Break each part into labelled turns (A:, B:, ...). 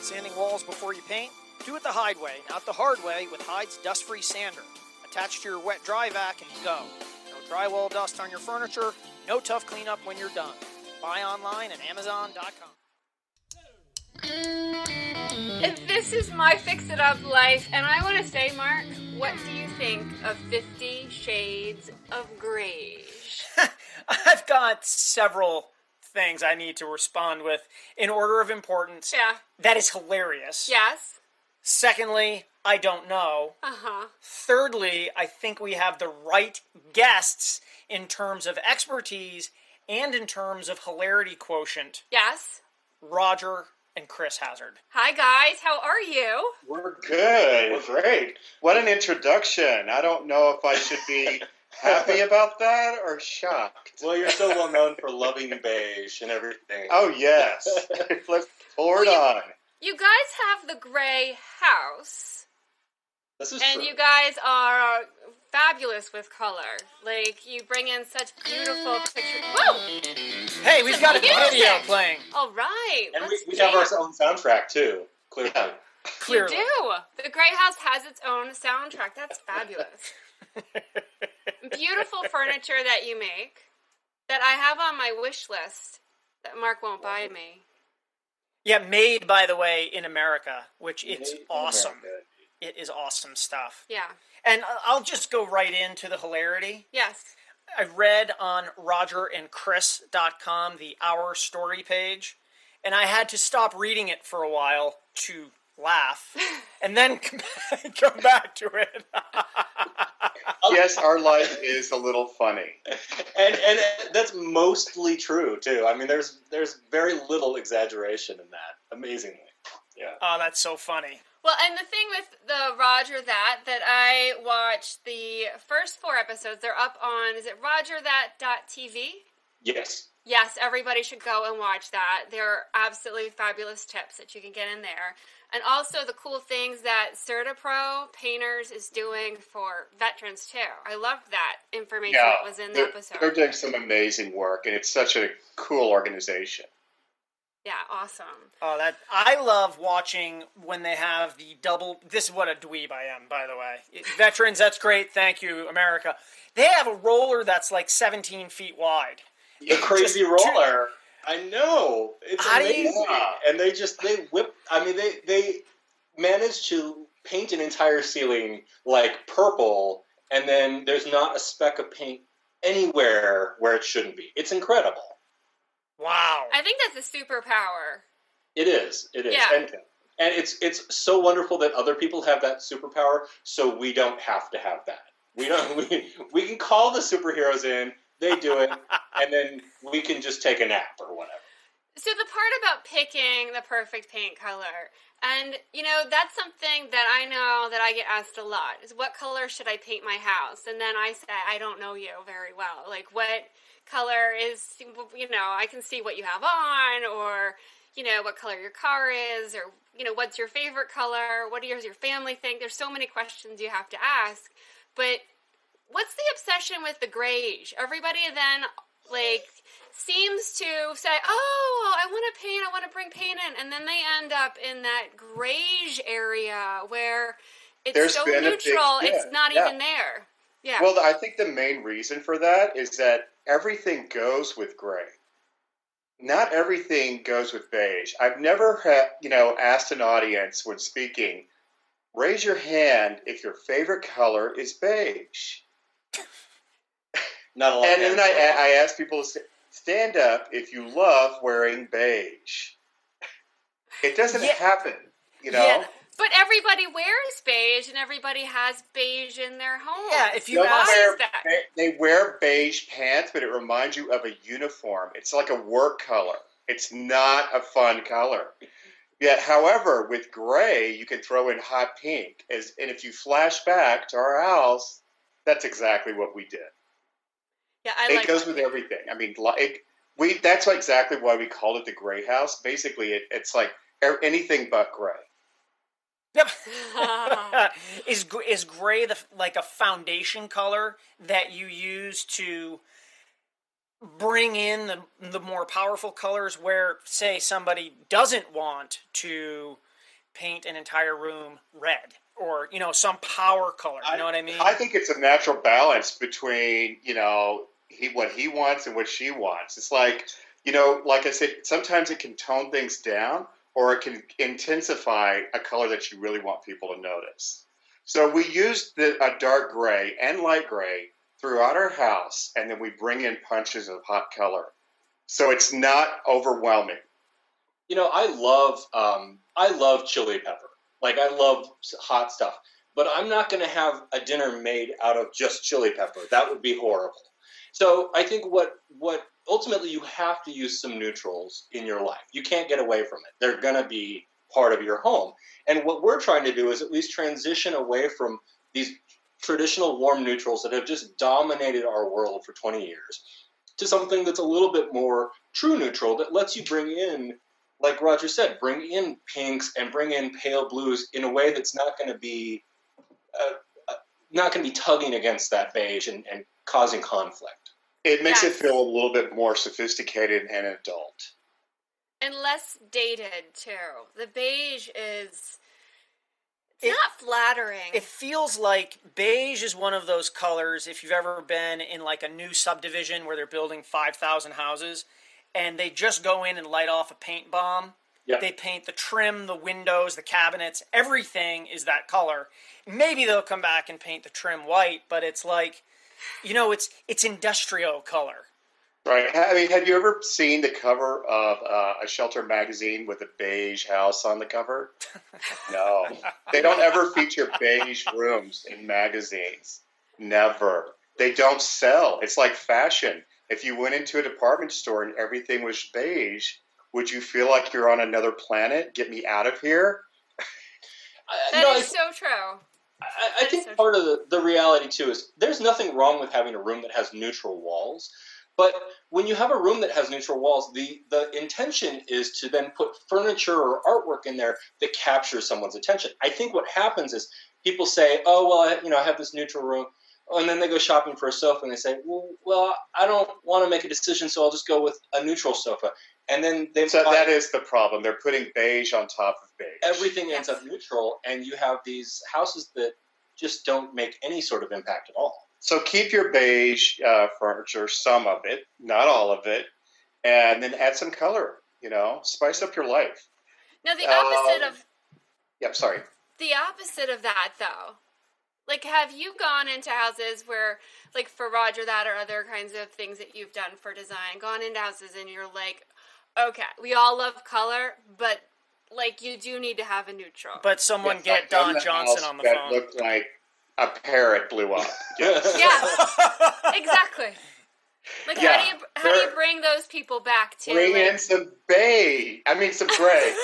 A: Sanding walls before you paint? Do it the Hyde way, not the hard way, with Hyde's dust-free sander. Attach to your wet dry vac and go. No drywall dust on your furniture, no tough cleanup when you're done. Buy online at Amazon.com.
B: This is my fix-it-up life, and I want to say, Mark, what do you think of 50 Shades of Grey?
A: I've got several things I need to respond with in order of importance.
B: Yeah.
A: That is hilarious.
B: Yes.
A: Secondly, I don't know.
B: Uh-huh.
A: Thirdly, I think we have the right guests in terms of expertise and in terms of hilarity quotient.
B: Yes.
A: Roger and Chris Hazard.
B: Hi, guys. How are you?
C: We're good. We're great. What an introduction. I don't know if I should be happy about that or shocked.
D: Well, you're so well known for loving beige and everything.
C: Oh, yes. Let's pour it on.
B: You guys have the Grey House.
D: This is
B: and
D: true.
B: You guys are fabulous with color. Like, you bring in such beautiful pictures. Whoa!
A: Hey, we've got a video playing.
B: All right.
D: And we have our own soundtrack, too. Clearly.
B: You do. The Grey House has its own soundtrack. That's fabulous. Beautiful furniture that you make that I have on my wish list that Mark won't buy me.
A: Yeah, made, by the way, in America, which it's
D: Made
A: awesome.
D: America.
A: It is awesome stuff.
B: Yeah.
A: And I'll just go right into the hilarity.
B: Yes.
A: I read on rogerandchris.com the Our Story page, and I had to stop reading it for a while to laugh, and then come back to it.
C: Yes, our life is a little funny.
D: And that's mostly true, too. I mean, there's very little exaggeration in that, amazingly. Yeah.
A: Oh, that's so funny.
B: Well, and the thing with the Roger That I watched the first 4 episodes. They're up on, is it RogerThat.tv?
D: Yes.
B: Yes, everybody should go and watch that. There are absolutely fabulous tips that you can get in there. And also the cool things that CertaPro Painters is doing for veterans, too. I loved that information that was in the episode.
C: They're doing some amazing work, and it's such a cool organization.
B: Yeah, awesome.
A: Oh, I love watching when they have the double. This is what a dweeb I am, by the way. Veterans, that's great. Thank you, America. They have a roller that's like 17 feet wide.
D: The crazy roller. I know. It's amazing. And they whip. I mean, they managed to paint an entire ceiling like purple, and then there's not a speck of paint anywhere where it shouldn't be. It's incredible.
A: Wow.
B: I think that's a superpower.
D: It is.
B: Yeah.
D: And it's so wonderful that other people have that superpower, so we don't have to have that. We can call the superheroes in, they do it, and then we can just take a nap or whatever.
B: So the part about picking the perfect paint color, and, that's something that I know that I get asked a lot, is what color should I paint my house? And then I say, I don't know you very well. Like, what color is, I can see what you have on, or, what color your car is, or, what's your favorite color? What does your family think? There's so many questions you have to ask. But what's the obsession with the greige? Everybody then, seems to say, oh, I want to bring paint in. And then they end up in that greige area where it's so neutral, it's not even there. Yeah.
C: Well, I think the main reason for that is that everything goes with gray. Not everything goes with beige. I've never asked an audience when speaking, raise your hand if your favorite color is beige.
D: Not a lot.
C: And then I ask people to stand up if you love wearing beige. It doesn't happen,
A: Yeah.
B: But everybody wears beige, and everybody has beige in their home.
A: Yeah, if you
B: why is that?
C: They wear beige pants, but it reminds you of a uniform. It's like a work color. It's not a fun color. Yet, however, with gray, you can throw in hot pink. And if you flash back to our house, that's exactly what we did.
B: Yeah,
C: it goes with everything. I mean, that's exactly why we called it the Gray House. Basically, it's like anything but gray.
A: Yep. Is gray like a foundation color that you use to bring in the more powerful colors where, say, somebody doesn't want to paint an entire room red or, some power color. You know what I mean?
C: I think it's a natural balance between, what he wants and what she wants. It's like, like I said, sometimes it can tone things down or it can intensify a color that you really want people to notice. So we use a dark gray and light gray throughout our house, and then we bring in punches of hot color. So it's not overwhelming.
D: I love chili pepper. Like, I love hot stuff. But I'm not going to have a dinner made out of just chili pepper. That would be horrible. So I think what ultimately you have to use some neutrals in your life. You can't get away from it. They're going to be part of your home. And what we're trying to do is at least transition away from these traditional warm neutrals that have just dominated our world for 20 years to something that's a little bit more true neutral that lets you bring in, like Roger said, bring in pinks and bring in pale blues in a way that's not going to be tugging against that beige and causing conflict.
C: It makes it feel a little bit more sophisticated and adult.
B: And less dated, too. The beige is... It's not flattering.
A: It feels like beige is one of those colors, if you've ever been in like a new subdivision where they're building 5,000 houses, and they just go in and light off a paint bomb. Yep. They paint the trim, the windows, the cabinets, everything is that color. Maybe they'll come back and paint the trim white, but it's like, it's industrial color.
C: Right. I mean, have you ever seen the cover of a shelter magazine with a beige house on the cover? No. They don't ever feature beige rooms in magazines. Never. They don't sell. It's like fashion. If you went into a department store and everything was beige, would you feel like you're on another planet? Get me out of here?
B: That is so true.
D: I think part of the reality, too, is there's nothing wrong with having a room that has neutral walls. But when you have a room that has neutral walls, the intention is to then put furniture or artwork in there that captures someone's attention. I think what happens is people say, oh, well, I have this neutral room. And then they go shopping for a sofa and they say, well, I don't want to make a decision, so I'll just go with a neutral sofa. And then
C: that is the problem. They're putting beige on top of beige.
D: Everything ends up neutral, and you have these houses that just don't make any sort of impact at all.
C: So keep your beige furniture, some of it, not all of it, and then add some color, spice up your life.
B: No, the opposite of...
C: Yep, sorry.
B: The opposite of that, though. Like, have you gone into houses where, like, for Roger, that or other kinds of things that you've done for design, gone into houses and you're like, okay, we all love color, but, like, you do need to have a neutral.
A: But someone get Don Johnson on the phone.
C: That looked like a parrot blew up.
B: Yes. Yeah, exactly. Like, how do you bring those people back to...
C: Bring in some some gray.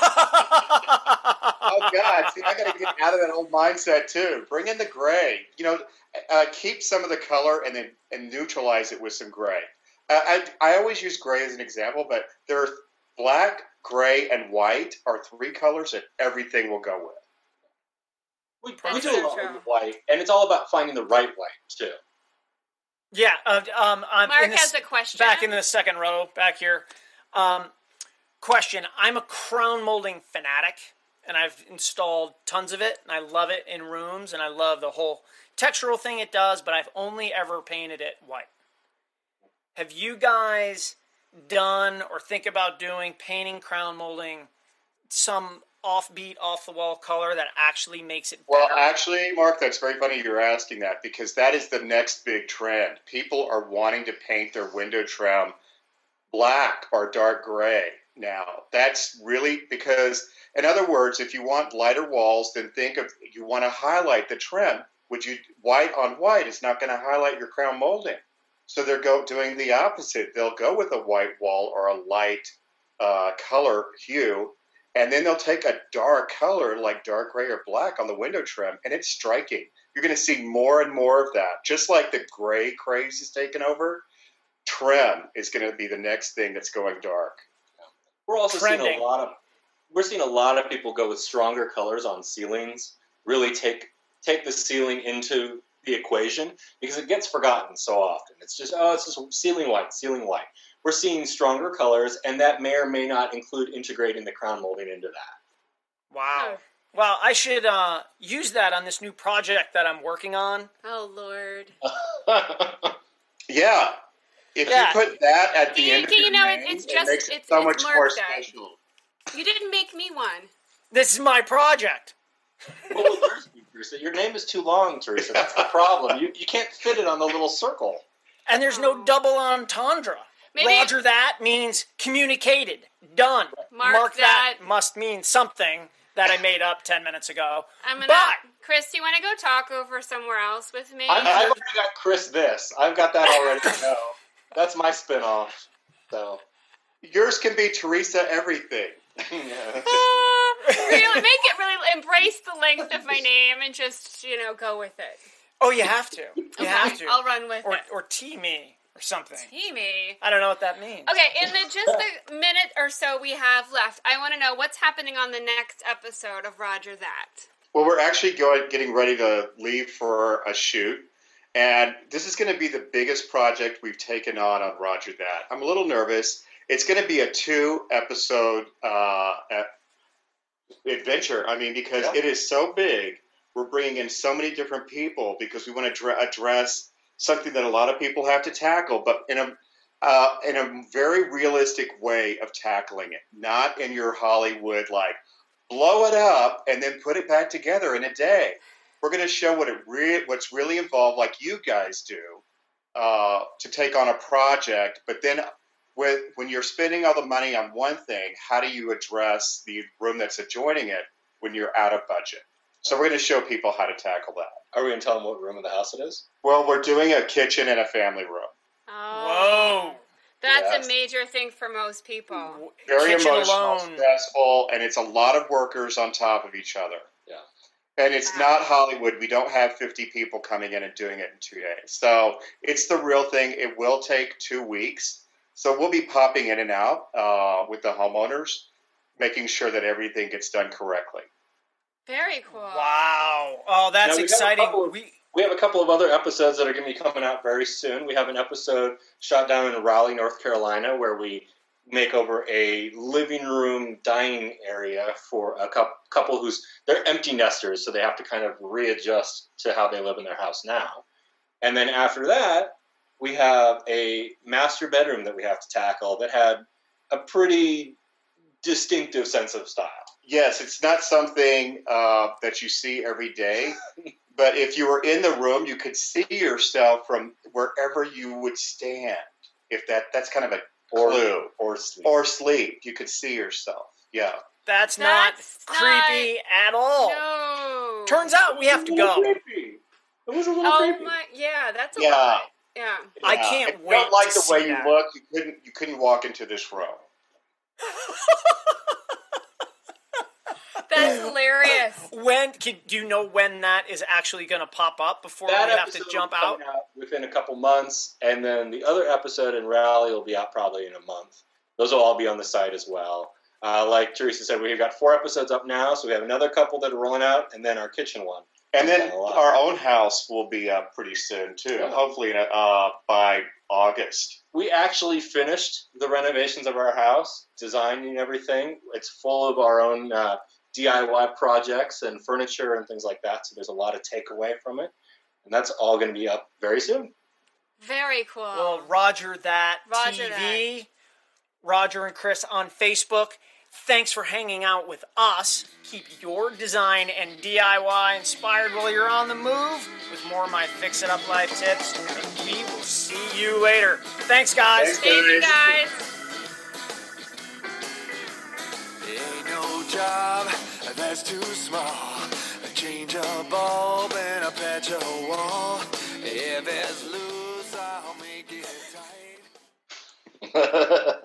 C: Oh, God. See, I got to get out of that old mindset, too. Bring in the gray. Keep some of the color and neutralize it with some gray. I always use gray as an example, but there are black, gray, and white are three colors that everything will go with.
D: We do a lot with white, and it's all about finding the right white, too.
A: Yeah.
B: Mark has a question.
A: Back in the second row, back here. Question. I'm a crown molding fanatic, and I've installed tons of it, and I love it in rooms, and I love the whole textural thing it does, but I've only ever painted it white. Have you guys done or think about doing painting, crown molding, some offbeat, off-the-wall color that actually makes it better?
C: Well, actually, Mark, that's very funny you're asking that, because that is the next big trend. People are wanting to paint their window trim black or dark gray now. That's really because, in other words, if you want lighter walls, then you want to highlight the trim. White on white is not going to highlight your crown molding. So they're doing the opposite. They'll go with a white wall or a light color hue, and then they'll take a dark color like dark gray or black on the window trim, and it's striking. You're going to see more and more of that. Just like the gray craze is taking over, trim is going to be the next thing that's going dark.
D: We're also seeing a lot of people go with stronger colors on ceilings. Really take the ceiling into the equation, because it gets forgotten so often. It's just ceiling white. We're seeing stronger colors, and that may or may not include integrating the crown molding into that.
A: Wow.
B: Oh.
A: Well, I should use that on this new project that I'm working on.
B: Oh, Lord.
C: Yeah. If you put that at the end of your name,
B: it's
C: it makes it so much more special.
B: You didn't make me one.
A: This is my project.
D: What will yours be, Teresa? Your name is too long, Teresa. That's the problem. You can't fit it on the little circle.
A: And there's no double entendre.
B: Maybe-
A: Roger that means communicated. Done.
B: Mark that.
A: Must mean something that I made up 10 minutes ago.
B: Chris, do you want to go talk over somewhere else with me?
D: I've already got Chris this. I've got that already to go. That's my spin-off. So
C: yours can be Teresa everything.
B: Really embrace the length of my name and just, go with it.
A: Oh, you have to. You have to.
B: I'll run with it.
A: Or T-me or something.
B: T-me?
A: I don't know what that means.
B: Okay, in just the minute or so we have left, I want to know what's happening on the next episode of Roger That.
C: Well, we're actually getting ready to leave for a shoot. And this is going to be the biggest project we've taken on Roger That. I'm a little nervous. It's going to be a 2-episode adventure. I mean, because it is so big. We're bringing in so many different people because we want to address something that a lot of people have to tackle, but in a very realistic way of tackling it. Not in your Hollywood, like, blow it up and then put it back together in a day. We're going to show what's really involved, like you guys do, to take on a project. But then when you're spending all the money on one thing, how do you address the room that's adjoining it when you're out of budget? So we're going to show people how to tackle that.
D: Are we going to tell them what room of the house it is?
C: Well, we're doing a kitchen and a family room.
B: Oh.
A: Whoa.
B: That's a major thing for most people.
C: Very
A: kitchen
C: emotional,
A: alone.
C: stressful, and it's a lot of workers on top of each other.
D: Yeah.
C: And it's not Hollywood. We don't have 50 people coming in and doing it in 2 days. So it's the real thing. It will take 2 weeks. So we'll be popping in and out with the homeowners, making sure that everything gets done correctly.
B: Very cool.
A: Wow. Oh, that's exciting.
D: We have a couple of other episodes that are going to be coming out very soon. We have an episode shot down in Raleigh, North Carolina, where we make over a living room dining area for a couple they're empty nesters, so they have to kind of readjust to how they live in their house now. And then after that, we have a master bedroom that we have to tackle that had a pretty distinctive sense of style.
C: Yes, it's not something that you see every day, but if you were in the room, you could see yourself from wherever you would stand. If that's kind of a clue. Or sleep. You could see yourself. Yeah.
A: That's not creepy at all.
B: No.
A: Turns out we have to go.
D: Creepy. It was a little creepy.
B: That's a lot. Yeah.
A: I can't
C: if
A: wait.
C: You don't like
A: to
C: the
A: see
C: way
A: that.
C: you look. You couldn't walk into this room.
B: That's hilarious.
A: Do you know when that is actually going to pop up before we have to jump out?
D: Within a couple months, and then the other episode in Raleigh will be out probably in a month. Those will all be on the site as well. Like Teresa said, we've got 4 episodes up now, so we have another couple that are rolling out, and then our kitchen one.
C: And then our own house will be up pretty soon, too. Yeah. Hopefully by August.
D: We actually finished the renovations of our house, designing everything. It's full of our own DIY projects and furniture and things like that, so there's a lot of takeaway from it. And that's all going to be up very soon.
B: Very cool.
A: Well, Roger That TV, Roger and Chris on Facebook. Thanks for hanging out with us. Keep your design and DIY inspired while you're on the move with more of my Fix It Up Life tips. And we will see you later. Thanks, guys.
B: Thank you, guys.
E: Ain't no job that's too small. Change a bulb and a patch a wall. If it's loose, I'll make it tight.